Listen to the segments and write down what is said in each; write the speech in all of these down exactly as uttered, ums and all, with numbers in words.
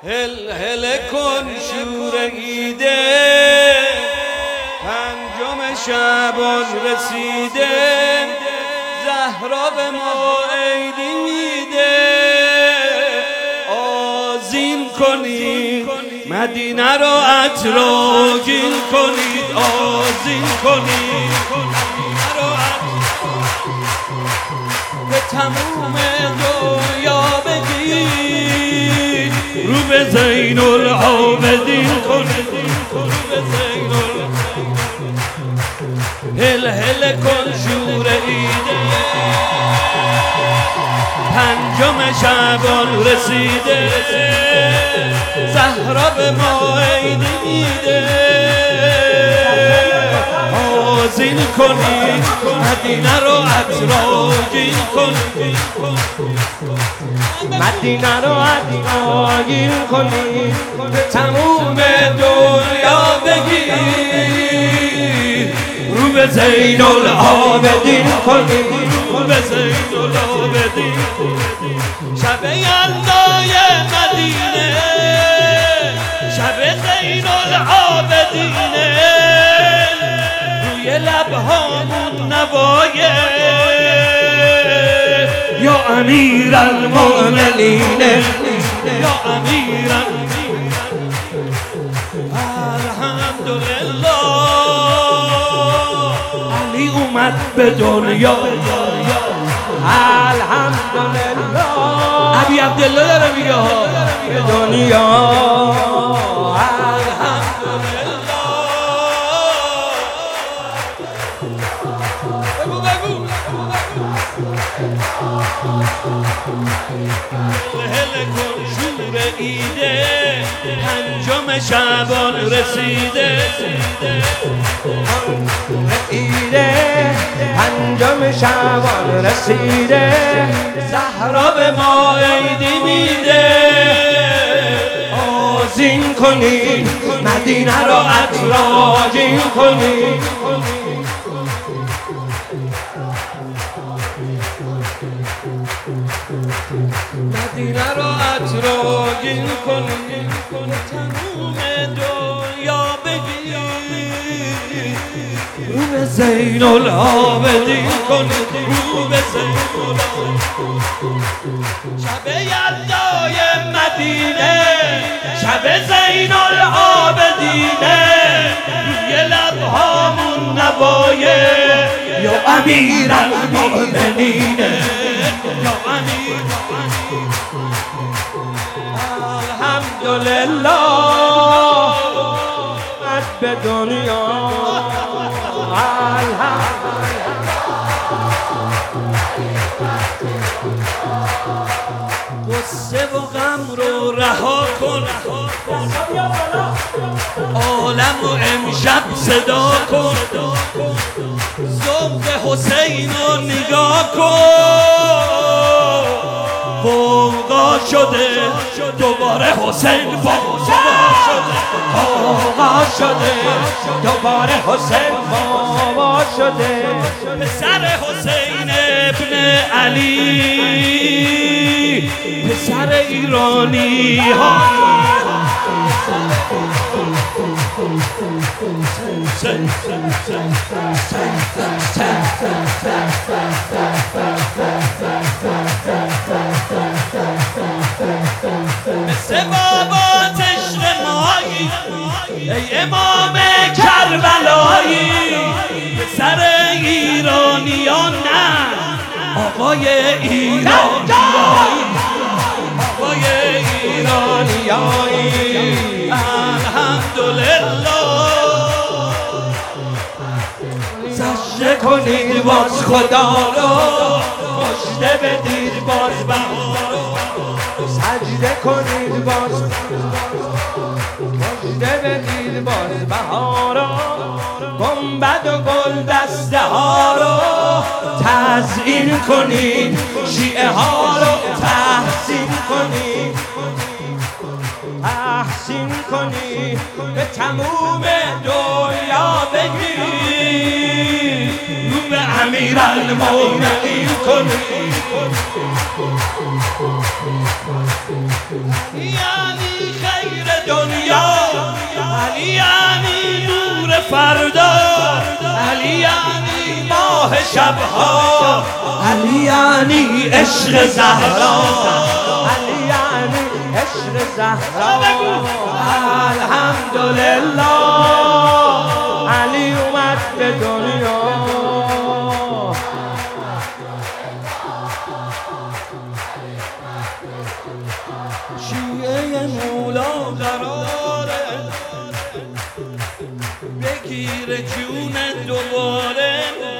هل هل کن شور ایده پنجم شعبان رسیده زهرا به ما عیدی میده آذین کنید مدینه رو عطرآگین کنید آذین کنید به تموم دنیا بگید رو به زین العابدین کنید رو به زین العابدین هل هل کن شور ایده پنجم شعبان رسیده زهرا به ما عیدی میده آذین کنید مدینه رو عطرآگین کنید مدینه رو عطرآگین کنید به تموم دنیا بگید رو به زین العابدین کنید رو به زین العابدین شب یلدای مدینه شب زین العابدینه روی لبهامون نوایه یا امیر المؤمنین یا امیر الحمدلله علی اومد به دنیا الحمدلله علی عبدالله داره میگه به دنیا بگو بگو هل کن شور ایده پنجم شعبان رسیده ایده پنجم شعبان رسیده زهرا به ما عیدی میده آذین کنید مدینه رو عطرآگین کنید مدینه رو عطرآگین کنید تموم دنیا بگید رو به زین العابدین کنید رو به زین العابدین شب یلدای مدینه شب زین العابدینه روی لبهامون نوایه یا امیر المؤمنین یا امیر الحمدلله اومد به دنیا غصه و غم رو رها کن عالم و امشب صدا کن ذوق حسین رو نگاه کن غوغا شده دوباره حسین بابا شده آقا شده دوباره حسین بابا شده پسر حسین ابن علی پسر ایرانی ها مثل بابا تشر مایی ای امام کربلایی پسر ایرانیان نه آقای ایرانیایی آقای ایرانیایی الحمدلله سجده کنید باز خدا رو مژده بدید باز بهار سجده کنید باز مژده بدید باز بهارا گنبد و گل دسته ها رو تزیین کنید شیعه ها رو تحسین کنید تحسین کنید به تموم دنیا بگید رو به امیر المؤمنین کنید یعنی خیر دنیا، علی یعنی نور فردا، علی یعنی ماه شبها، علی یعنی عشق زهرا، علی یعنی عشق زهرا. الحمدلله علی اومد به دنیا. شیعه مولا قراره بگیر جون دوباره،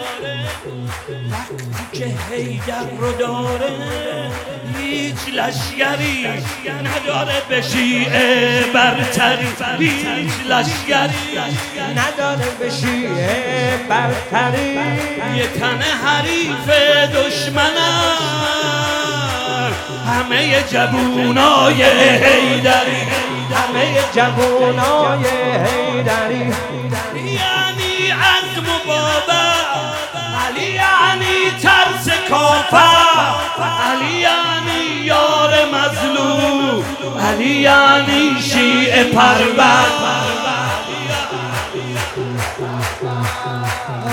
وقتی که حیدر رو داره هیچ لشگری نداره به شیعه برتری، هیچ لشگری نداره به شیعه برتری. یه تن حریف دشمنم، همه جوونای حیدری، همه جوانای حیدری. یعنی عزم و باور، علی یعنی ترس کافر، علی یعنی یار مظلوم، علی یعنی شیعه پرور.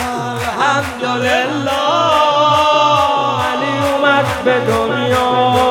الحمدلله علی اومد به دنیا.